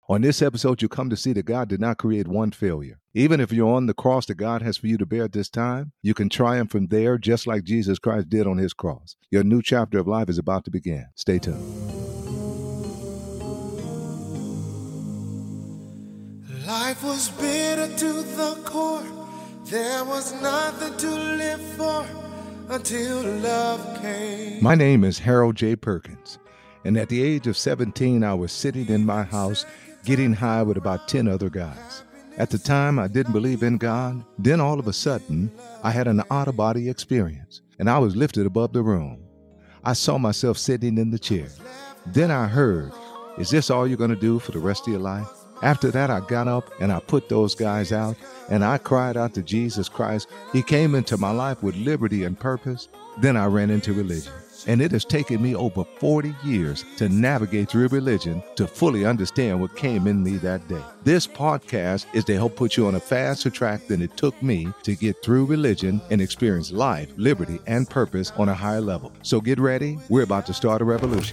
On this episode, you come to see that God did not create one failure. Even if you're on the cross that God has for you to bear at this time, you can triumph from there just like Jesus Christ did on his cross. Your new chapter of life is about to begin. Stay tuned. Life was bitter to the core. There was nothing to live for until love came. My name is Harold J. Perkins, and at the age of 17, I was sitting in my house getting high with about 10 other guys. At the time, I didn't believe in God. Then all of a sudden, I had an out-of-body experience, and I was lifted above the room. I saw myself sitting in the chair. Then I heard, "Is this all you're going to do for the rest of your life?" After that, I got up and I put those guys out, and I cried out to Jesus Christ. He came into my life with liberty and purpose. Then I ran into religion. And it has taken me over 40 years to navigate through religion to fully understand what came in me that day. This podcast is to help put you on a faster track than it took me to get through religion and experience life, liberty, and purpose on a higher level. So get ready. We're about to start a revolution.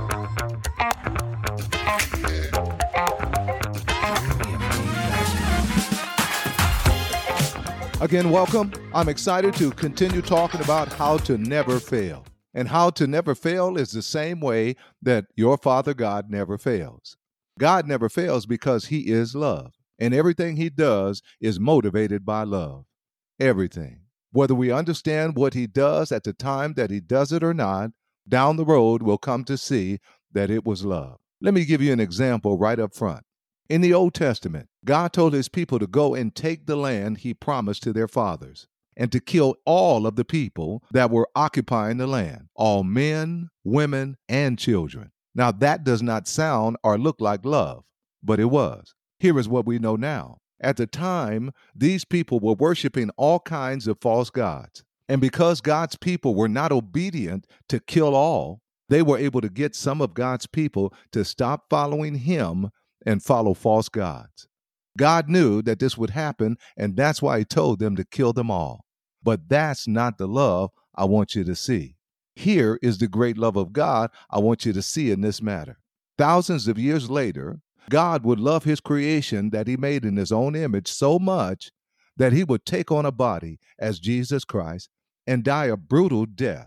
Again, welcome. I'm excited to continue talking about how to never fail. And how to never fail is the same way that your Father God never fails. God never fails because he is love. And everything he does is motivated by love. Everything. Whether we understand what he does at the time that he does it or not, down the road we'll come to see that it was love. Let me give you an example right up front. In the Old Testament, God told his people to go and take the land he promised to their fathers, and to kill all of the people that were occupying the land, all men, women, and children. Now that does not sound or look like love, but it was. Here is what we know now. At the time, these people were worshiping all kinds of false gods. And because God's people were not obedient to kill all, they were able to get some of God's people to stop following him and follow false gods. God knew that this would happen, and that's why he told them to kill them all. But that's not the love I want you to see. Here is the great love of God I want you to see in this matter. Thousands of years later, God would love his creation that he made in his own image so much that he would take on a body as Jesus Christ and die a brutal death,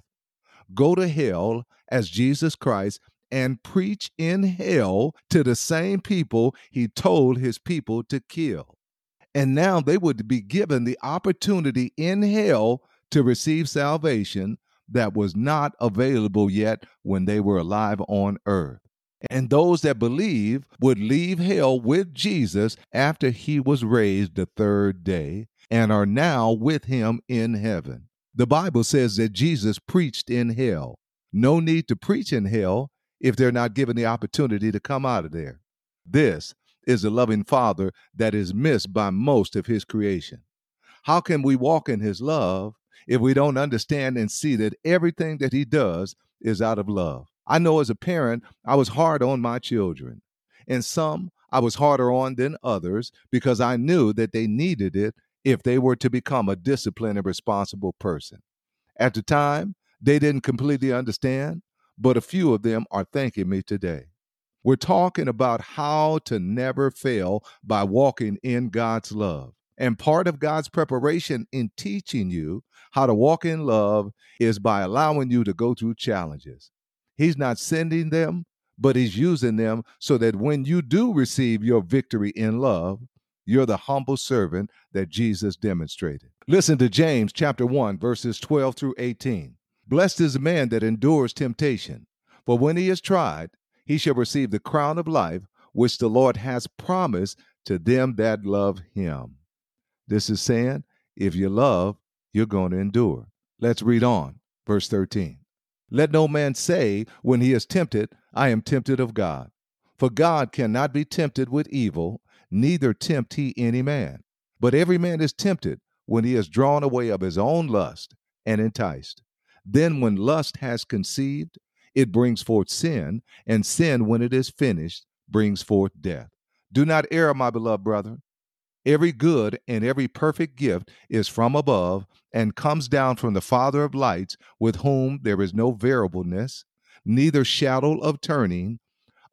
go to hell as Jesus Christ, and preach in hell to the same people he told his people to kill. And now they would be given the opportunity in hell to receive salvation that was not available yet when they were alive on earth. And those that believe would leave hell with Jesus after he was raised the third day and are now with him in heaven. The Bible says that Jesus preached in hell. No need to preach in hell if they're not given the opportunity to come out of there. This is a loving Father that is missed by most of his creation. How can we walk in his love if we don't understand and see that everything that he does is out of love? I know as a parent, I was hard on my children, and some I was harder on than others because I knew that they needed it if they were to become a disciplined and responsible person. At the time, they didn't completely understand, but a few of them are thanking me today. We're talking about how to never fail by walking in God's love. And part of God's preparation in teaching you how to walk in love is by allowing you to go through challenges. He's not sending them, but he's using them so that when you do receive your victory in love, you're the humble servant that Jesus demonstrated. Listen to James chapter 1, verses 12 through 18. Blessed is the man that endures temptation, for when he is tried, he shall receive the crown of life, which the Lord has promised to them that love him. This is saying, if you love, you're going to endure. Let's read on. Verse 13. Let no man say when he is tempted, I am tempted of God. For God cannot be tempted with evil, neither tempt he any man. But every man is tempted when he is drawn away of his own lust and enticed. Then when lust has conceived, it brings forth sin, and sin, when it is finished, brings forth death. Do not err, my beloved brother. Every good and every perfect gift is from above and comes down from the Father of lights, with whom there is no variableness, neither shadow of turning.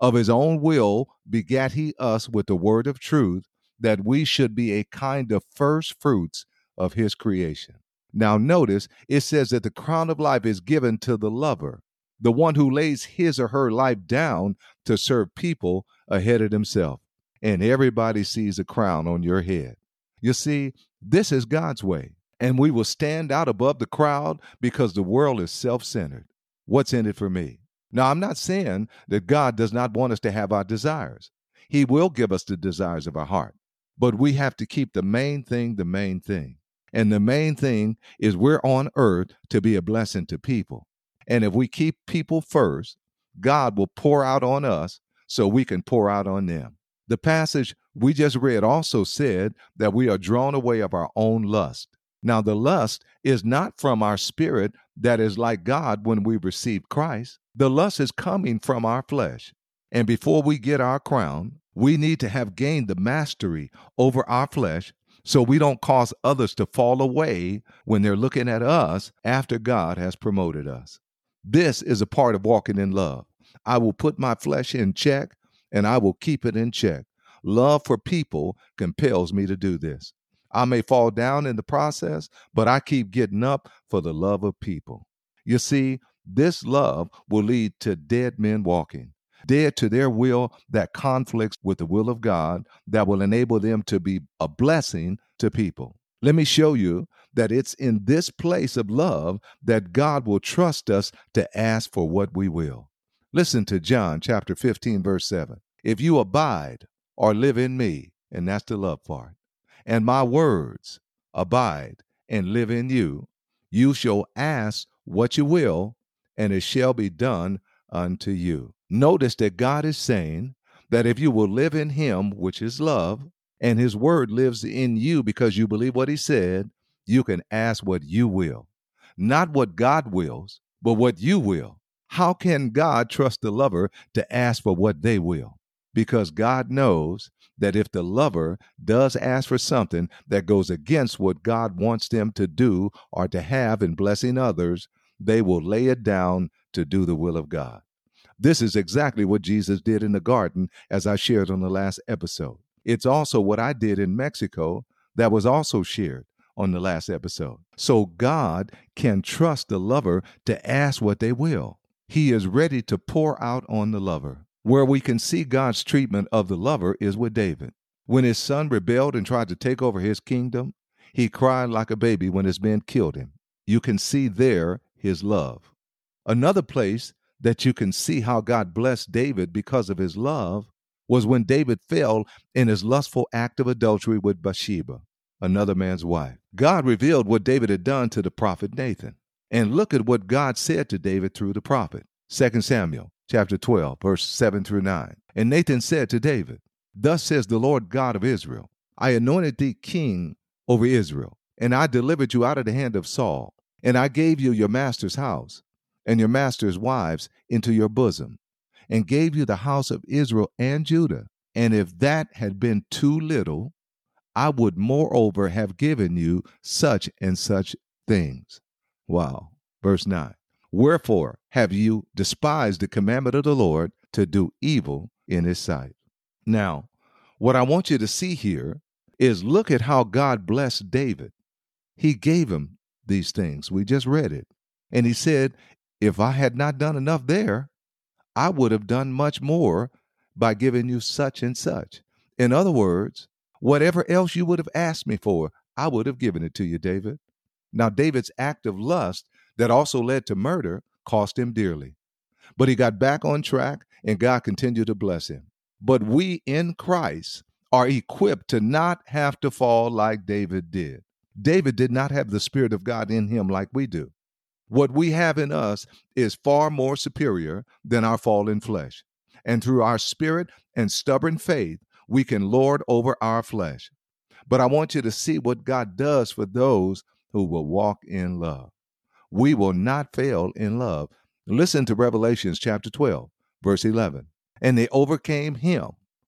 Of his own will begat he us with the word of truth, that we should be a kind of first fruits of his creation. Now notice, it says that the crown of life is given to the lover, the one who lays his or her life down to serve people ahead of himself. And everybody sees a crown on your head. You see, this is God's way. And we will stand out above the crowd because the world is self-centered. What's in it for me? Now, I'm not saying that God does not want us to have our desires. He will give us the desires of our heart. But we have to keep the main thing the main thing. And the main thing is we're on earth to be a blessing to people. And if we keep people first, God will pour out on us so we can pour out on them. The passage we just read also said that we are drawn away of our own lust. Now, the lust is not from our spirit that is like God when we receive Christ. The lust is coming from our flesh. And before we get our crown, we need to have gained the mastery over our flesh so we don't cause others to fall away when they're looking at us after God has promoted us. This is a part of walking in love. I will put my flesh in check and I will keep it in check. Love for people compels me to do this. I may fall down in the process, but I keep getting up for the love of people. You see, this love will lead to dead men walking, dead to their will that conflicts with the will of God, that will enable them to be a blessing to people. Let me show you that it's in this place of love that God will trust us to ask for what we will. Listen to John chapter 15, verse 7. If you abide or live in me, and that's the love part, and my words abide and live in you, you shall ask what you will, and it shall be done unto you. Notice that God is saying that if you will live in him, which is love, and his word lives in you because you believe what he said, you can ask what you will. Not what God wills, but what you will. How can God trust the lover to ask for what they will? Because God knows that if the lover does ask for something that goes against what God wants them to do or to have in blessing others, they will lay it down to do the will of God. This is exactly what Jesus did in the garden, as I shared on the last episode. It's also what I did in Mexico that was also shared on the last episode. So God can trust the lover to ask what they will. He is ready to pour out on the lover. Where we can see God's treatment of the lover is with David. When his son rebelled and tried to take over his kingdom, he cried like a baby when his men killed him. You can see there his love. Another place that you can see how God blessed David because of his love was when David fell in his lustful act of adultery with Bathsheba, another man's wife. God revealed what David had done to the prophet Nathan. And look at what God said to David through the prophet. 2 Samuel chapter 12, verse 7 through 9. And Nathan said to David, "Thus says the Lord God of Israel, I anointed thee king over Israel, and I delivered you out of the hand of Saul, and I gave you your master's house and your master's wives into your bosom, and gave you the house of Israel and Judah. And if that had been too little, I would moreover have given you such and such things." Wow. Verse 9. Wherefore have you despised the commandment of the Lord to do evil in his sight? Now, what I want you to see here is look at how God blessed David. He gave him these things. We just read it. And he said, if I had not done enough there, I would have done much more by giving you such and such. In other words, whatever else you would have asked me for, I would have given it to you, David. Now, David's act of lust that also led to murder cost him dearly. But he got back on track, and God continued to bless him. But we in Christ are equipped to not have to fall like David did. David did not have the Spirit of God in him like we do. What we have in us is far more superior than our fallen flesh. And through our spirit and stubborn faith, we can lord over our flesh. But I want you to see what God does for those who will walk in love. We will not fail in love. Listen to Revelations chapter 12, verse 11. And they overcame him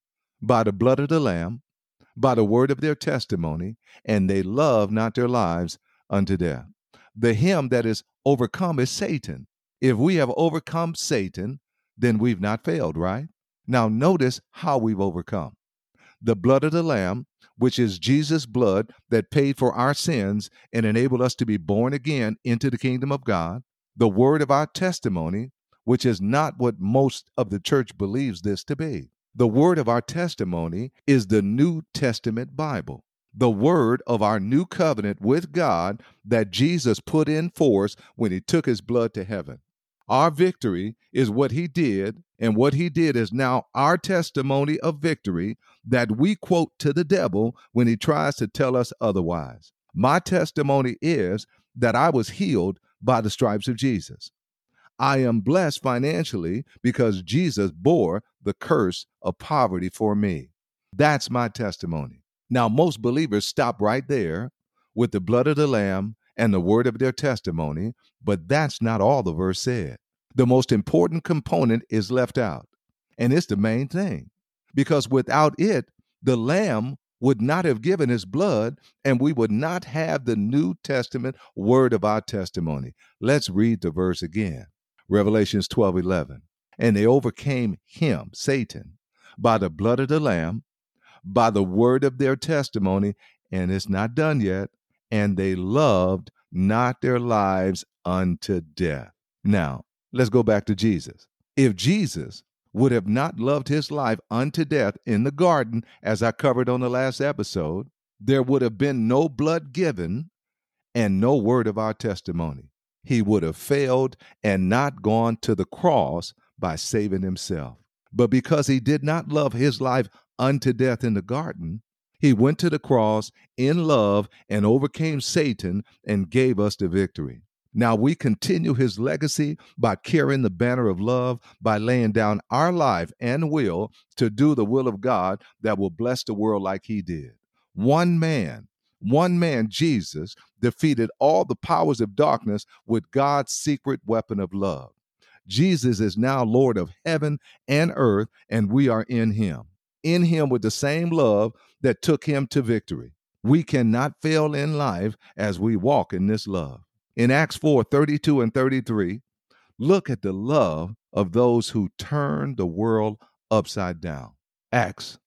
by the blood of the Lamb, by the word of their testimony, and they loved not their lives unto death. The him that is overcome is Satan. If we have overcome Satan, then we've not failed, right? Now notice how we've overcome. The blood of the Lamb, which is Jesus' blood that paid for our sins and enabled us to be born again into the kingdom of God. The word of our testimony, which is not what most of the church believes this to be. The word of our testimony is the New Testament Bible, the word of our new covenant with God that Jesus put in force when he took his blood to heaven. Our victory is what he did, and what he did is now our testimony of victory that we quote to the devil when he tries to tell us otherwise. My testimony is that I was healed by the stripes of Jesus. I am blessed financially because Jesus bore the curse of poverty for me. That's my testimony. Now, most believers stop right there with the blood of the Lamb and the word of their testimony, but that's not all the verse said. The most important component is left out, and it's the main thing, because without it, the Lamb would not have given his blood, and we would not have the New Testament word of our testimony. Let's read the verse again. Revelations 12:11. And they overcame him, Satan, by the blood of the Lamb, by the word of their testimony, and it's not done yet, and they loved not their lives unto death. Now, let's go back to Jesus. If Jesus would have not loved his life unto death in the garden, as I covered on the last episode, there would have been no blood given and no word of our testimony. He would have failed and not gone to the cross by saving himself. But because he did not love his life unto death in the garden, he went to the cross in love and overcame Satan and gave us the victory. Now we continue his legacy by carrying the banner of love, by laying down our life and will to do the will of God that will bless the world like he did. One man, Jesus, defeated all the powers of darkness with God's secret weapon of love. Jesus is now Lord of heaven and earth, and we are in him with the same love that took him to victory. We cannot fail in life as we walk in this love. In Acts 4:32 and 33, look at the love of those who turn the world upside down. Acts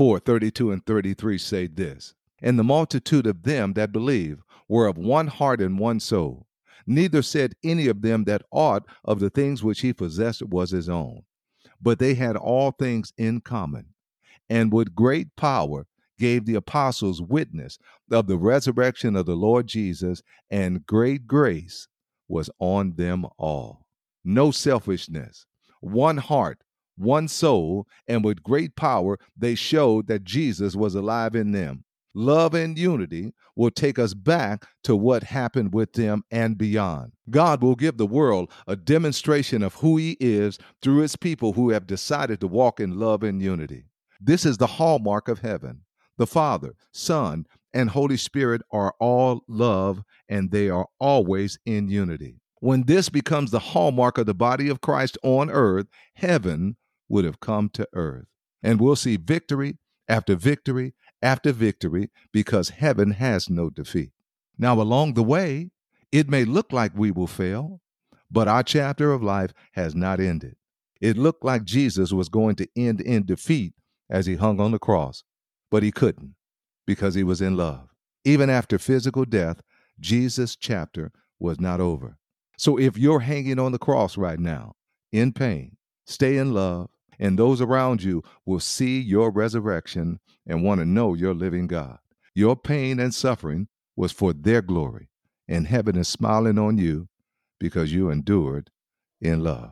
4:32 and 33 say this, and the multitude of them that believed were of one heart and one soul. Neither said any of them that aught of the things which he possessed was his own, but they had all things in common, and with great power gave the apostles witness of the resurrection of the Lord Jesus, and great grace was on them all. No selfishness, one heart, one soul, and with great power they showed that Jesus was alive in them. Love and unity will take us back to what happened with them and beyond. God will give the world a demonstration of who he is through his people who have decided to walk in love and unity. This is the hallmark of heaven. The Father, Son, and Holy Spirit are all love, and they are always in unity. When this becomes the hallmark of the body of Christ on earth, heaven would have come to earth. And we'll see victory after victory after victory because heaven has no defeat. Now, along the way, it may look like we will fail, but our chapter of life has not ended. It looked like Jesus was going to end in defeat as he hung on the cross, but he couldn't because he was in love. Even after physical death, Jesus' chapter was not over. So if you're hanging on the cross right now in pain, stay in love, and those around you will see your resurrection and want to know your living God. Your pain and suffering was for their glory, and heaven is smiling on you because you endured in love.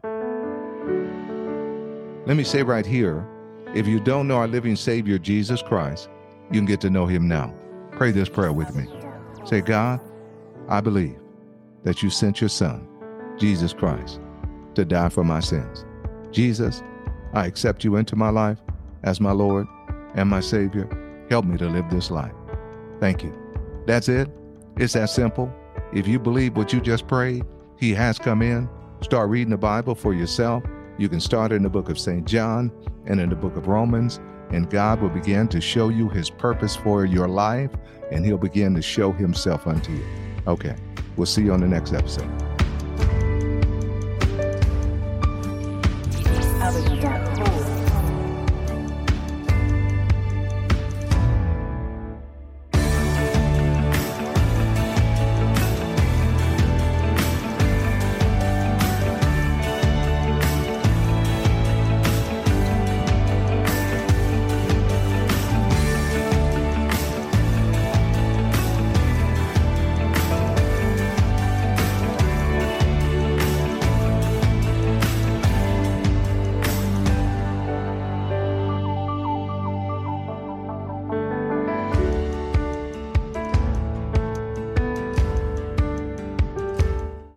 Let me say right here, if you don't know our living Savior, Jesus Christ, you can get to know him now. Pray this prayer with me. Say, God, I believe that you sent your Son, Jesus Christ, to die for my sins. Jesus, I accept you into my life as my Lord and my Savior. Help me to live this life. Thank you. That's it. It's that simple. If you believe what you just prayed, he has come in. Start reading the Bible for yourself. You can start in the book of St. John and in the book of Romans, and God will begin to show you his purpose for your life, and he'll begin to show himself unto you. Okay, we'll see you on the next episode.